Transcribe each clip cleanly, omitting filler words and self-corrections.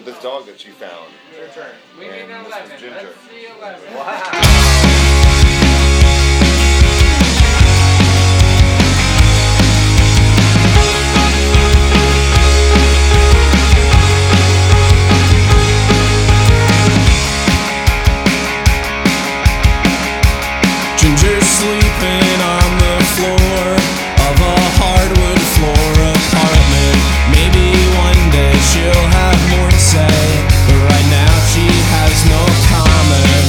this dog that she found. Your turn. We need an And this 11. is Ginger. Let's see 11. Wow. Ginger sleeping on the floor of a hardwood floor apartment. Maybe one day she'll have more to say, but right now she has no comment.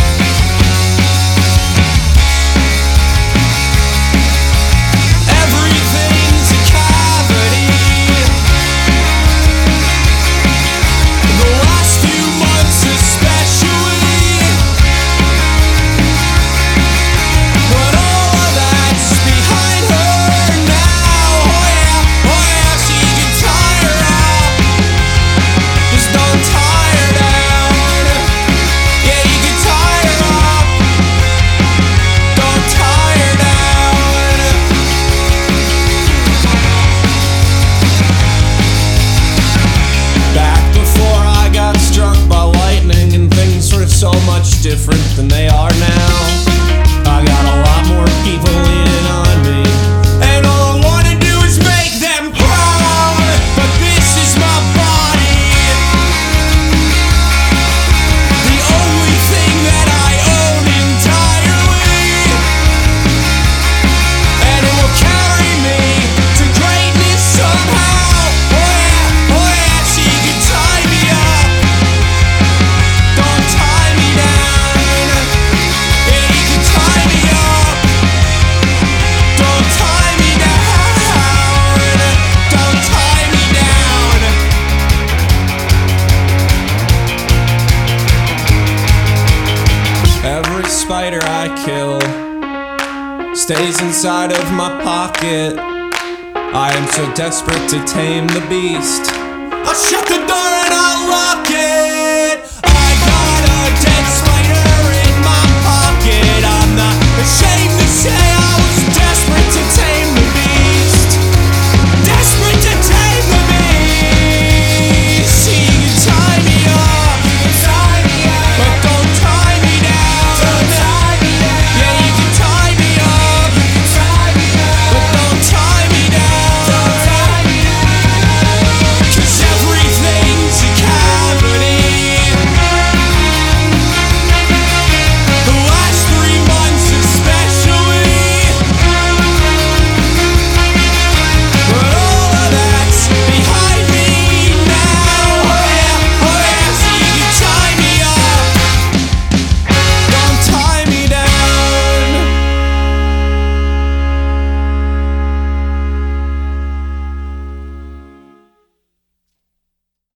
Everything's a cavity. The last few months especially. But all of that's behind her now. Oh yeah, she can tie her up. Just don't tie her down. Yeah, you can tie her up. Don't tie her down. Back before I got struck by lightning and things were so much different than they are now. I got a lot more people leaning on me, and all I wanna do is make them proud. But this is my body, the only thing that I own entirely, and it will carry me to greatness somehow. Oh yeah, she can tie me up. Don't tie me down. Yeah, you can tie me up. Don't tie me down. Don't tie me down. Every spider I kill stays inside of my pocket. I am so desperate to tame the beast. I'll shut the door